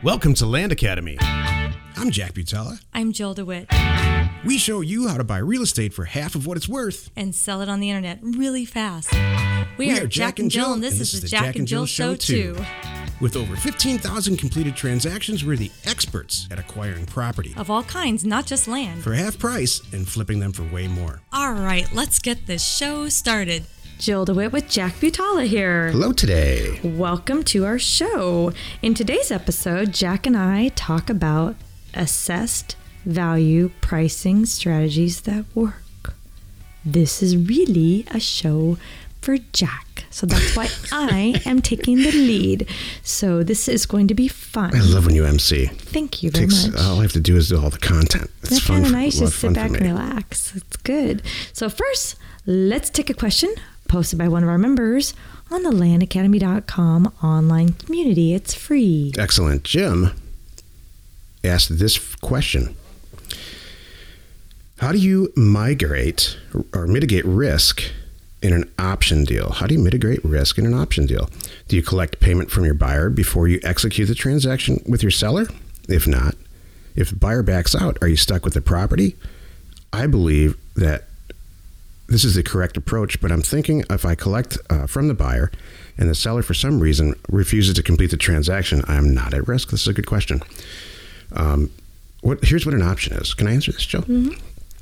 Welcome to Land Academy. I'm Jack Butala. I'm Jill DeWitt. We show you how to buy real estate for half of what it's worth. And sell it on the internet really fast. We are Jack and Jill, and this is the Jack and Jill Show 2. With over 15,000 completed transactions, we're the experts at acquiring property. Of all kinds, not just land. For half price and flipping them for way more. All right, let's get this show started. Jill DeWitt with Jack Butala here. Hello today. Welcome to our show. In today's episode, Jack and I talk about assessed value pricing strategies that work. This is really a show for Jack. So that's why I am taking the lead. So this is going to be fun. I love when you MC. Thank you very much. All I have to do is do all the content. It's fun. Kind of nice. Just sit back and relax. It's good. So first, let's take a question posted by one of our members on the landacademy.com online community. It's free. Excellent. Jim asked this question. How do you migrate or mitigate risk in an option deal? How do you mitigate risk in an option deal? Do you collect payment from your buyer before you execute the transaction with your seller? If not, if the buyer backs out, are you stuck with the property? I believe that this is the correct approach, but I'm thinking if I collect from the buyer and the seller for some reason refuses to complete the transaction, I'm not at risk. This is a good question. Here's what an option is. Can I answer this, Joe? Mm-hmm.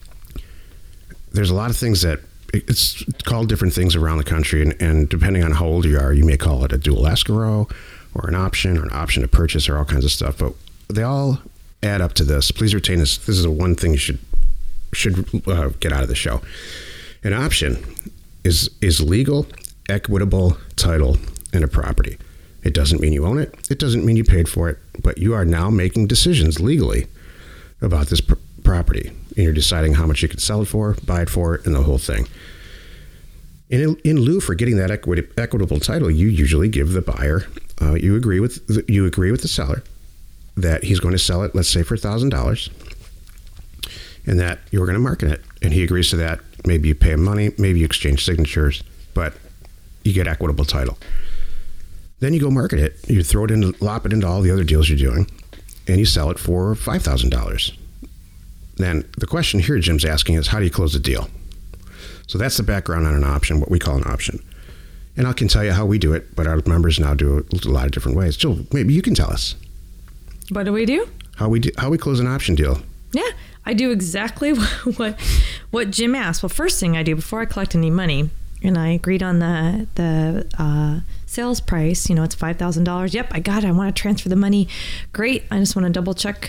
There's a lot of things that it's called different things around the country, and depending on how old you are, you may call it a dual escrow or an option to purchase or all kinds of stuff, but they all add up to this. Please retain this. This is the one thing you should get out of the show. An option is legal, equitable title in a property. It doesn't mean you own it. It doesn't mean you paid for it, but you are now making decisions legally about this property, and you're deciding how much you can sell it for, buy it for, and the whole thing. In lieu for getting that equitable title, you usually give the buyer, you agree with the seller that he's going to sell it, let's say for $1,000, and that you're going to market it, and he agrees to that. Maybe you pay him money, maybe you exchange signatures, but you get equitable title. Then you go market it. You lop it into all the other deals you're doing, and you sell it for $5,000. Then the question here Jim's asking is, how do you close the deal? So that's the background on an option, what we call an option. And I can tell you how we do it, but our members now do it a lot of different ways. Jill, maybe you can tell us. What do we do? How we close an option deal. Yeah, I do exactly what Jim asked. Well, first thing I do before I collect any money, and I agreed on the sales price, it's $5,000. Yep, I got it. I want to transfer the money. Great. I just want to double check,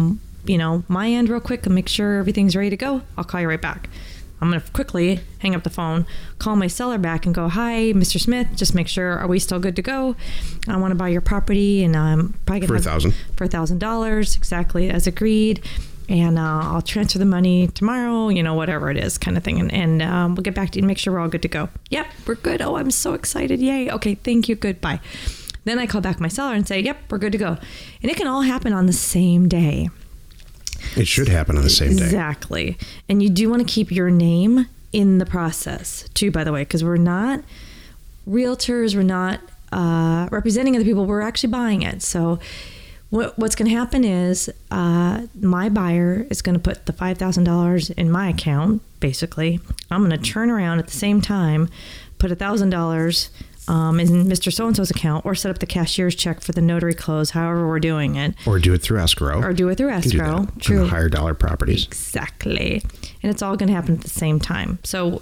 my end real quick and make sure everything's ready to go. I'll call you right back. I'm going to quickly hang up the phone, call my seller back and go, hi, Mr. Smith, just make sure, are we still good to go? I want to buy your properody, and I'm probably going to for $1,000, exactly as agreed. And I'll transfer the money tomorrow, whatever it is kind of thing. And we'll get back to you and make sure we're all good to go. Yep, we're good. Oh, I'm so excited. Yay. Okay, thank you. Goodbye. Then I call back my seller and say, yep, we're good to go. And it can all happen on the same day. It should happen on the same day. Exactly. And you do want to keep your name in the process too, by the way, because we're not realtors. We're not representing other people. We're actually buying it. So what's going to happen is my buyer is going to put the $5,000 in my account, basically. I'm going to turn around at the same time, put $1,000 in Mr. So-and-so's account, or set up the cashier's check for the notary close, however we're doing it. Or do it through escrow. True. On the higher dollar properties. Exactly. And it's all going to happen at the same time. So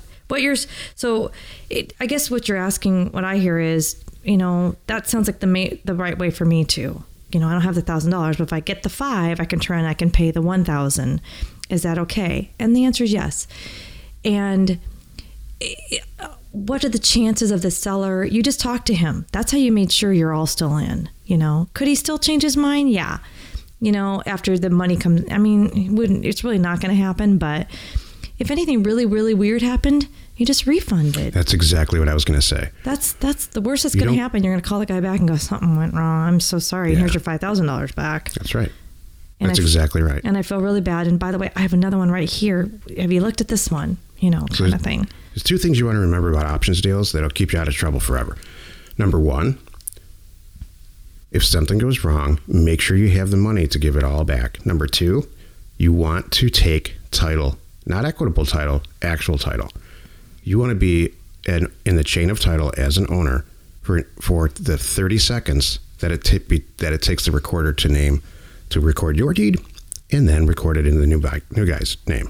I guess what you're asking, what I hear is, that sounds like the right way for me to. I don't have the $1,000, but if I get the $5,000, I can pay the $1,000. Is that okay? And the answer is yes. And what are the chances of the seller? You just talk to him. That's how you made sure you're all still in. Could he still change his mind? Yeah. After the money comes, it's really not going to happen. But if anything really, really weird happened, you just refund it. That's exactly what I was going to say. That's the worst that's going to happen. You're going to call the guy back and go, something went wrong. I'm so sorry. Yeah. Here's your $5,000 back. That's right. That's exactly right. And I feel really bad. And by the way, I have another one right here. Have you looked at this one? Kind of thing. There's two things you want to remember about options deals that'll keep you out of trouble forever. Number one, If something goes wrong, make sure you have the money to give it all back. Number 2, you want to take title, not equitable title, actual title. You want to be in the chain of title as an owner for the 30 seconds that it takes the recorder to record your deed and then record it in the new guy's name.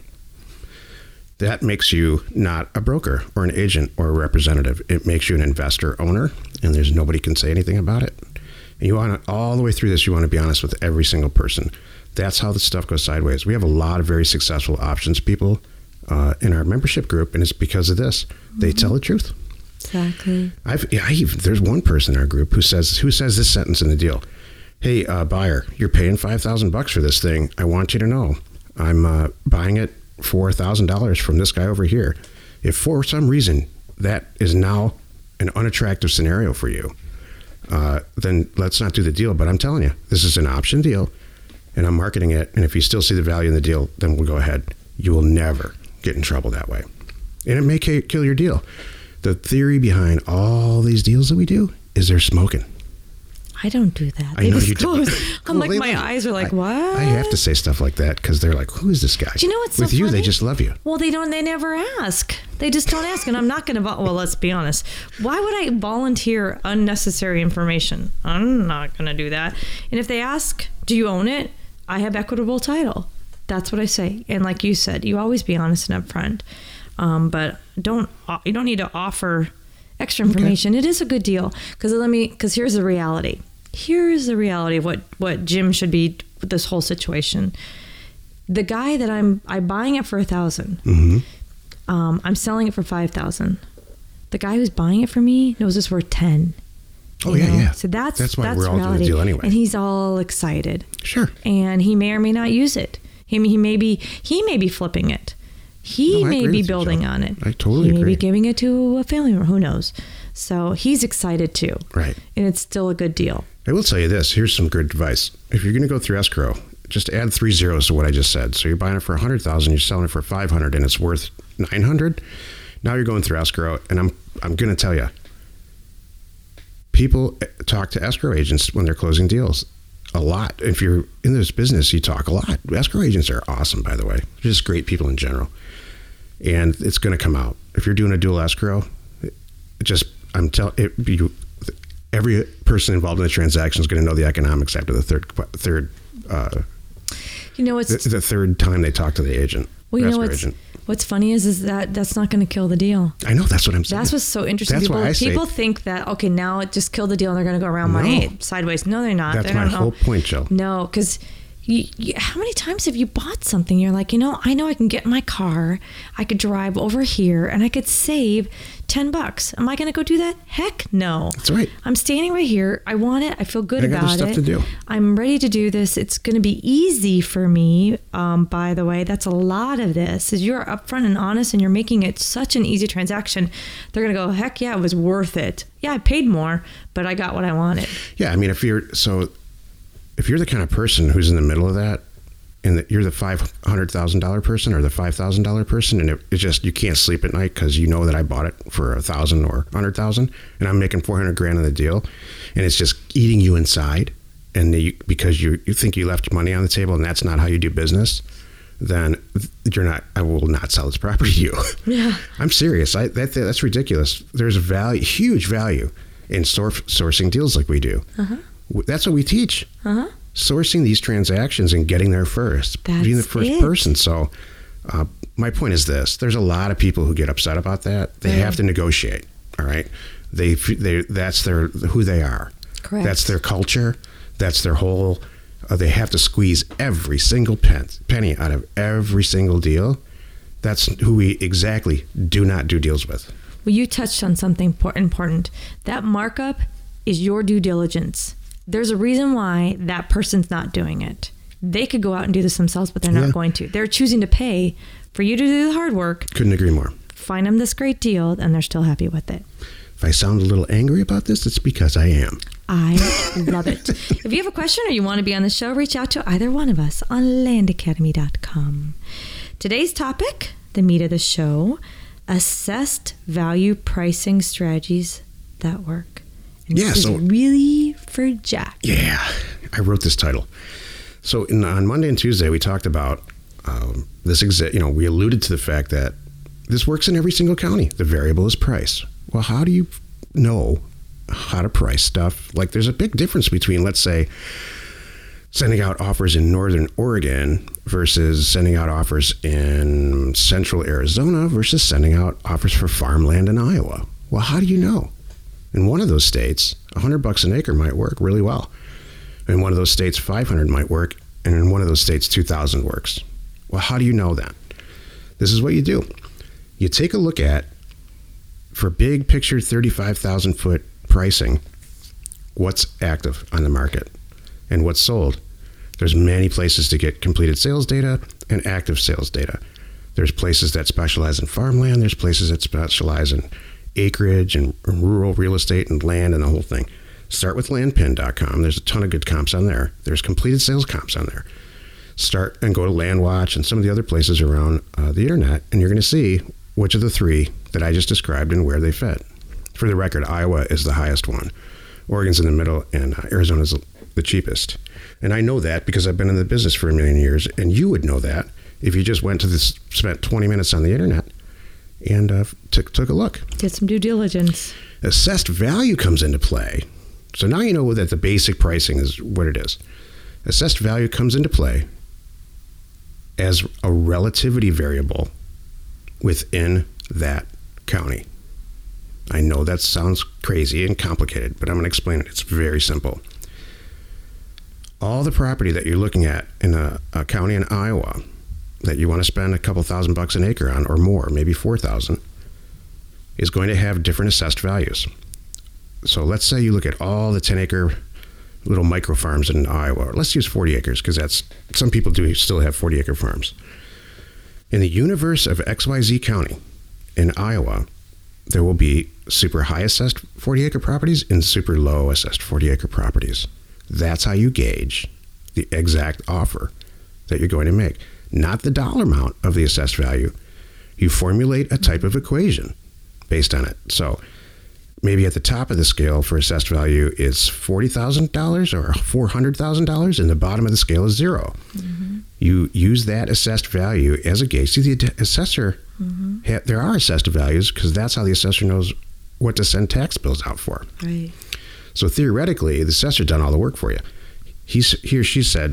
That makes you not a broker or an agent or a representative. It makes you an investor owner, and there's nobody can say anything about it. And you want to, all the way through this, you want to be honest with every single person. That's how the stuff goes sideways. We have a lot of very successful options people in our membership group, and it's because of this. They tell the truth. Exactly. There's one person in our group who says this sentence in the deal. Hey, buyer, you're paying $5,000 for this thing. I want you to know I'm buying it for $1,000 from this guy over here. If for some reason that is now an unattractive scenario for you, then let's not do the deal. But I'm telling you, this is an option deal, and I'm marketing it. And if you still see the value in the deal, then we'll go ahead. You will never get in trouble that way. And it may kill your deal. The theory behind all these deals that we do is they're smoking. I don't do that. I know you don't. I'm like, my eyes are like, what? I have to say stuff like that because they're like, who is this guy? Do you know what's with so you? funny? They just love you. Well, they never ask. They just don't ask. And I'm not going to, well, let's be honest. Why would I volunteer unnecessary information? I'm not going to do that. And if they ask, do you own it? I have equitable title. That's what I say. And like you said, you always be honest and upfront. But you don't need to offer extra information. Okay. It is a good deal because here's the reality. Here's the reality of what Jim should be with this whole situation. The guy that I'm buying it for $1,000. Mm-hmm. I'm selling it for $5,000. The guy who's buying it for me knows it's worth $10,000. Oh yeah. So that's why we're all reality. doing the deal anyway. And he's all excited. Sure. And he may or may not use it. He may be flipping it. He may be building on it. I totally agree. He may be giving it to a family member. Who knows? So he's excited too. Right. And it's still a good deal. I will tell you this. Here's some good advice. If you're going to go through escrow, just add 3 zeros to what I just said. So you're buying it for $100,000, you're selling it for $500, and it's worth $900. Now you're going through escrow, and I'm going to tell you, people talk to escrow agents when they're closing deals a lot. If you're in this business, you talk a lot. Escrow agents are awesome, by the way. They're just great people in general. And it's going to come out. If you're doing a dual escrow, every person involved in the transaction is going to know the economics after the third the third time they talk to the agent. Well, you know what's funny is that that's not going to kill the deal. I know, that's what I'm saying. That's what's so interesting. People think that, okay, now it just killed the deal and they're going to go around my sideways. No, they're not. That's my whole point, Jill. No, because how many times have you bought something? You're like, I know I can get in my car, I could drive over here, and I could save $10. Am I going to go do that? Heck no. That's right. I'm standing right here. I want it. I feel good about it. I got stuff to do. I'm ready to do this. It's going to be easy for me. By the way, that's a lot of this. Is you're upfront and honest, and you're making it such an easy transaction. They're going to go, heck yeah, it was worth it. Yeah, I paid more, but I got what I wanted. Yeah, I mean, if you're the kind of person who's in the middle of that, and that you're the $500,000 person or the $5,000 person, and it just, you can't sleep at night because you know that I bought it for $1,000 or $100,000, and I'm making $400,000 in the deal, and it's just eating you inside, and because you think you left money on the table, and that's not how you do business, then I will not sell this property to you. Yeah, I'm serious. That's ridiculous. There's huge value in sourcing deals like we do. Uh-huh. That's what we teach. Uh-huh. Sourcing these transactions and getting there first. Being the first person. So my point is this. There's a lot of people who get upset about that. They have to negotiate. All right. That's who they are. Correct. That's their culture. That's their whole, they have to squeeze every single penny out of every single deal. That's who we exactly do not do deals with. Well, you touched on something important. That markup is your due diligence. There's a reason why that person's not doing it. They could go out and do this themselves, but they're not going to. They're choosing to pay for you to do the hard work. Couldn't agree more. Find them this great deal, and they're still happy with it. If I sound a little angry about this, it's because I am. I love it. If you have a question or you want to be on the show, reach out to either one of us on landacademy.com. Today's topic, the meat of the show, assessed value pricing strategies that work. And this is really for Jack. Yeah, I wrote this title. So on Monday and Tuesday, we talked about this. We alluded to the fact that this works in every single county. The variable is price. Well, how do you know how to price stuff? Like, there's a big difference between, let's say, sending out offers in Northern Oregon versus sending out offers in Central Arizona versus sending out offers for farmland in Iowa. Well, how do you know? In one of those states, $100 an acre might work really well. In one of those states, $500 might work, and in one of those states, $2,000 works. Well, how do you know that? This is what you do. You take a look at, for big picture 35,000 foot pricing, what's active on the market and what's sold. There's many places to get completed sales data and active sales data. There's places that specialize in farmland. There's places that specialize in acreage and rural real estate and land and the whole thing. Start with landpin.com. There's a ton of good comps on there. There's completed sales comps on there. Start and go to LandWatch and some of the other places around the internet, and you're going to see which of the three that I just described and where they fit. For the record, Iowa is the highest one. Oregon's in the middle, and Arizona's the cheapest. And I know that because I've been in the business for a million years, and you would know that if you just went to this, spent 20 minutes on the internet and took a look. Did some due diligence. Assessed value comes into play. So now you know that the basic pricing is what it is. Assessed value comes into play as a relativity variable within that county. I know that sounds crazy and complicated, but I'm going to explain it. It's very simple. All the property that you're looking at in a county in Iowa that you want to spend a couple $1,000 an acre on, or more, maybe $4,000, is going to have different assessed values. So let's say you look at all the 10-acre little micro farms in Iowa. Let's use 40 acres because that's, some people do still have 40-acre farms. In the universe of XYZ County in Iowa, there will be super high assessed 40-acre properties and super low assessed 40-acre properties. That's how you gauge the exact offer that you're going to make, not the dollar amount of the assessed value. You formulate a type of equation based on it. So maybe at the top of the scale for assessed value is $40,000 or $400,000, and the bottom of the scale is zero. Mm-hmm. You use that assessed value as a gauge. See, the assessor, there are assessed values because that's how the assessor knows what to send tax bills out for. Right. So theoretically, the assessor done all the work for you. He or she said,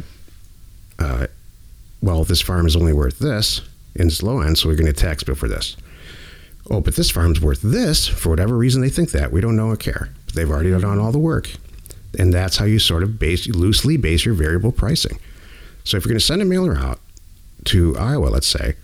well, this farm is only worth this in its low end, so we're going to tax bill for this. Oh, but this farm's worth this for whatever reason they think that. We don't know or care. But they've already done all the work. And that's how you sort of loosely base your variable pricing. So if you're going to send a mailer out to Iowa, let's say,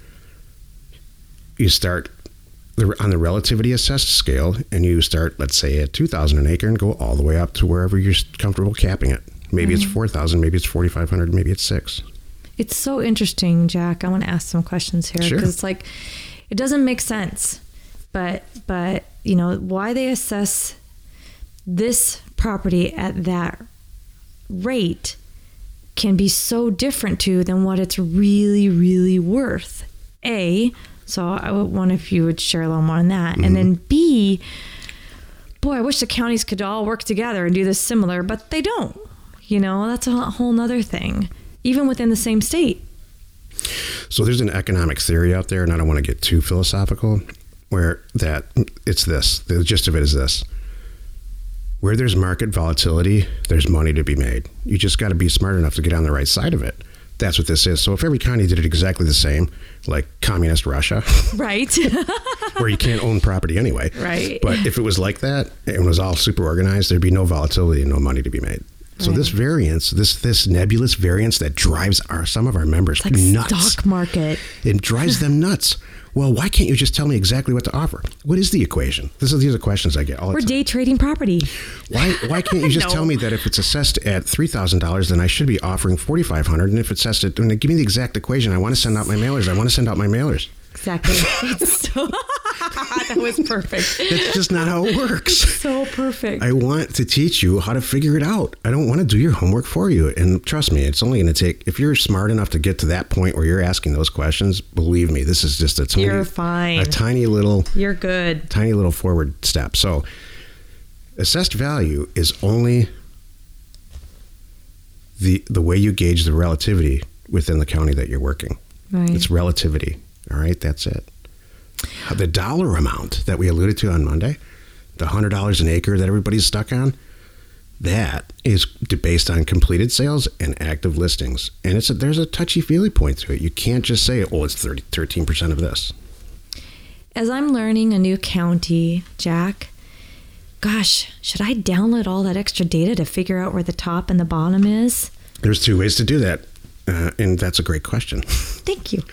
you start on the relativity assessed scale, and you start, let's say, at $2,000 an acre and go all the way up to wherever you're comfortable capping it. Maybe it's $4,000, maybe it's $4,500, maybe it's $6,000. It's so interesting, Jack. I want to ask some questions here because it's like, it doesn't make sense. But you know, why they assess this property at that rate can be so different too than what it's really, really worth. So I would wonder if you would share a little more on that. Mm-hmm. And then B, boy, I wish the counties could all work together and do this similar, but they don't. You know, that's a whole nother thing, even within the same state. So there's an economic theory out there, and I don't want to get too philosophical, where that it's this. The gist of it is this. Where there's market volatility, there's money to be made. You just got to be smart enough to get on the right side of it. That's what this is. So if every county did it exactly the same, like communist Russia, right, where you can't own property anyway, right. But if it was like that and it was all super organized, there'd be no volatility and no money to be made. So this variance, this nebulous variance that drives some of our members like nuts. Stock market. It drives them nuts. Well, why can't you just tell me exactly what to offer? What is the equation? These are the questions I get all the time. We're day trading property. Why can't you just tell me that if it's assessed at $3,000, then I should be offering $4,500, and if it's assessed at, give me the exact equation. I want to send out my mailers. Exactly. That was perfect. That's just not how it works. So perfect. I want to teach you how to figure it out. I don't want to do your homework for you. And trust me, it's only going to take, if you're smart enough to get to that point where you're asking those questions, believe me, this is just a tiny, you're fine. You're good. Tiny little forward step. So assessed value is only the way you gauge the relativity within the county that you're working. Right. It's relativity. All right, that's it. The dollar amount that we alluded to on Monday, the $100 an acre that everybody's stuck on, that is based on completed sales and active listings. And there's a touchy-feely point to it. You can't just say, oh, it's 13% of this. As I'm learning a new county, Jack, gosh, should I download all that extra data to figure out where the top and the bottom is? There's two ways to do that. And that's a great question. Thank you.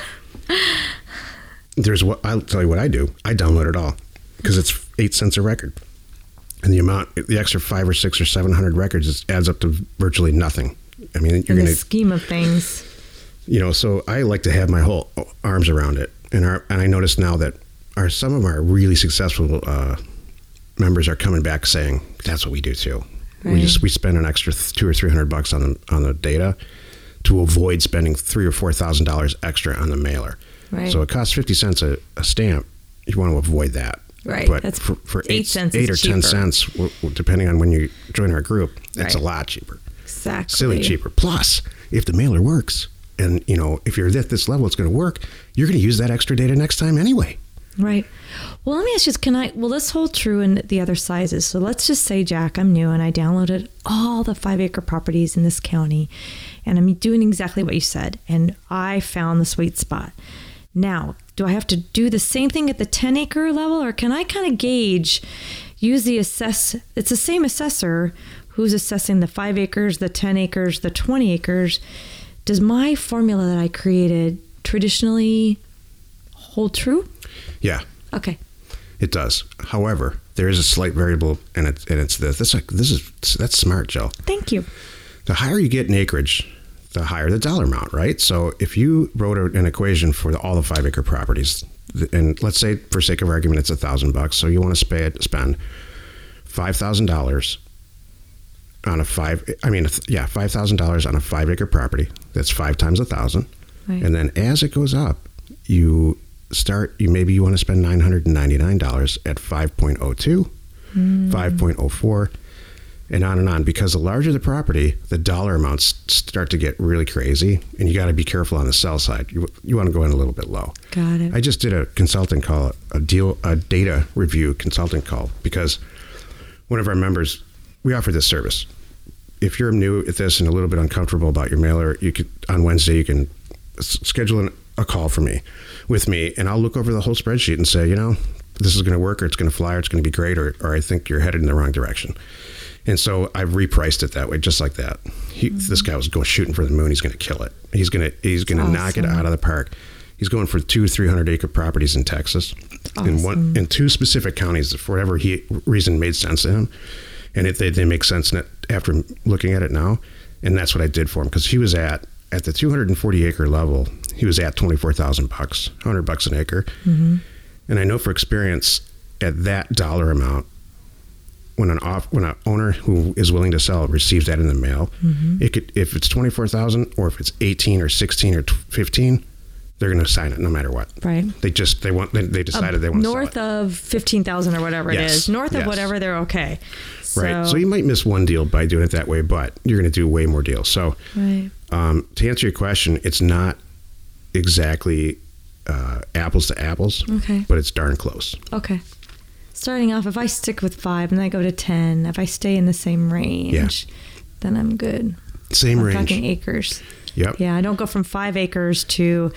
I'll tell you what I do. I download it all because it's 8 cents a record. And the extra 500 or 600 or 700 records adds up to virtually nothing. I mean, you're going to scheme of things. So I like to have my whole arms around it. And I notice now that some of our really successful members are coming back saying, that's what we do too. Right. We spend an extra $200 or $300 on the data to avoid spending $3,000 or $4,000 extra on the mailer. Right. So it costs 50 cents a stamp. You want to avoid that. Right. But that's for 8 cents 8 or cheaper. 10 cents, depending on when you join our group, that's right. a lot cheaper. Exactly. Silly cheaper. Plus, if the mailer works, and if you're at this level, it's going to work, you're going to use that extra data next time anyway. Right. Well, let me ask you, let's hold true in the other sizes. So let's just say, Jack, I'm new and I downloaded all the 5-acre properties in this county and I'm doing exactly what you said. And I found the sweet spot. Now, do I have to do the same thing at the 10-acre level, or can I kind of use it's the same assessor who's assessing the 5 acres, the 10 acres, the 20 acres. Does my formula that I created traditionally hold true? Yeah. Okay. It does. However, there is a slight variable, and it's this. That's smart, Jill. Thank you. The higher you get in acreage, the higher the dollar amount, right? So if you wrote an equation for all the 5-acre properties, and let's say for sake of argument it's $1,000, so you want to spend $5,000 on $5,000 on a 5-acre property. That's 5 times 1,000, right. And then as it goes up, you want to spend $999 at 5.02, 5.04. And on, because the larger the property, the dollar amounts start to get really crazy, and you got to be careful on the sell side. You want to go in a little bit low. Got it. I just did a consulting call, a data review consulting call, because one of our members, we offer this service. If you're new at this and a little bit uncomfortable about your mailer, on Wednesday you can schedule a call with me, and I'll look over the whole spreadsheet and say, this is going to work, or it's going to fly, or it's going to be great, or I think you're headed in the wrong direction. And so I've repriced it that way, just like that. This guy was shooting for the moon. He's going to kill it. He's going to knock it out of the park. He's going for 200-300 acre properties in Texas, in 2 specific counties that for whatever reason made sense to him, and they make sense after looking at it now. And that's what I did for him, because he was at the 240 acre level. He was at $24,000, $100 an acre, and I know for experience at that dollar amount, when an owner who is willing to sell receives that in the mail, if it's $24,000 or if it's 18 or 16 or 15, they're going to sign it no matter what. Right. They decided they want to sell it. North of 15,000 or whatever it is. North of whatever, they're okay. Right. So you might miss one deal by doing it that way, but you're going to do way more deals. So to answer your question, it's not exactly apples to apples, but it's darn close. Okay. Starting off, if I stick with 5 and then I go to 10, if I stay in the same range, then I'm good. Same range. I'm talking acres. Yep. Yeah, I don't go from 5 acres to,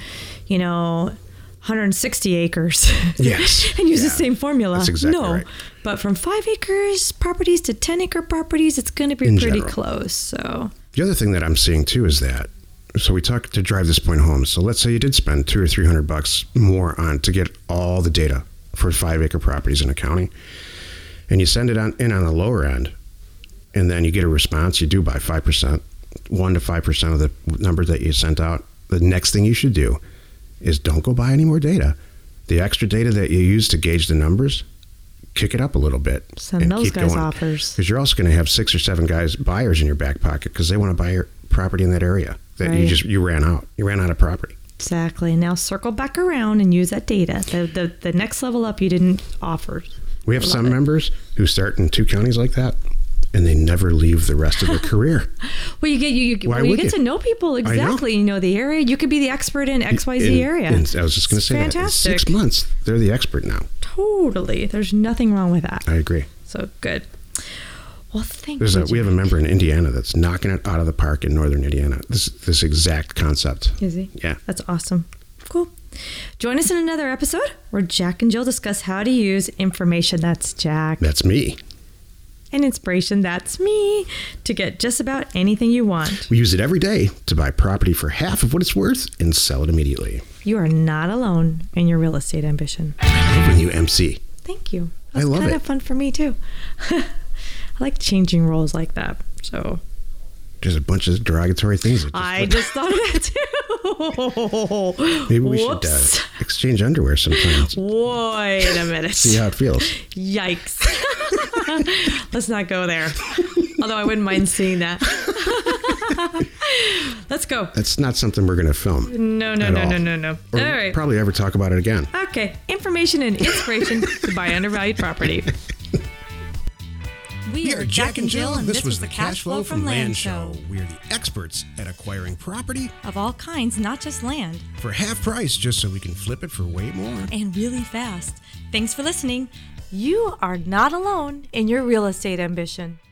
160 acres. Yes. And use the same formula. That's exactly right. But from 5 acres properties to 10 acre properties, it's going to be pretty close. So the other thing that I'm seeing too is that, so we talked to drive this point home. So let's say you did spend $200 or $300 more to get all the data for 5-acre properties in a county, and you send it in on the lower end, and then you get a response. You do by 5%, 1 to 5% of the number that you sent out. The next thing you should do is don't go buy any more data. The extra data that you use to gauge the numbers, kick it up a little bit. Send those guys offers. Because you're also going to have 6 or 7 buyers in your back pocket because they want to buy your property in that area that you ran out. You ran out of property. Exactly. Now circle back around and use that data. The next level up you didn't offer. We have some members who start in 2 counties like that, and they never leave the rest of their career. Well, you get to know people exactly. You know the area. You could be the expert in XYZ area. And I was just going to say fantastic. That. In 6 months, they're the expert now. Totally. There's nothing wrong with that. I agree. So good. Well, thank you. We have a member in Indiana that's knocking it out of the park in northern Indiana. This exact concept. Is he? Yeah. That's awesome. Cool. Join us in another episode where Jack and Jill discuss how to use information, that's Jack. That's me. And inspiration, that's me, to get just about anything you want. We use it every day to buy property for half of what it's worth and sell it immediately. You are not alone in your real estate ambition. I love when you MC. Thank you. I love it. It's kind of fun for me too. I like changing roles like that. So there's a bunch of derogatory things. I just thought of that too. Maybe we should exchange underwear sometimes. Wait a minute. See how it feels. Yikes. Let's not go there. Although I wouldn't mind seeing that. Let's go. That's not something we're going to film. No. Or all right. Probably ever talk about it again. Okay. Information and inspiration to buy undervalued property. We are Jack and Jill, and this was the Cash Flow from Land Show. We are the experts at acquiring property of all kinds, not just land. For half price, just so we can flip it for way more. And really fast. Thanks for listening. You are not alone in your real estate ambition.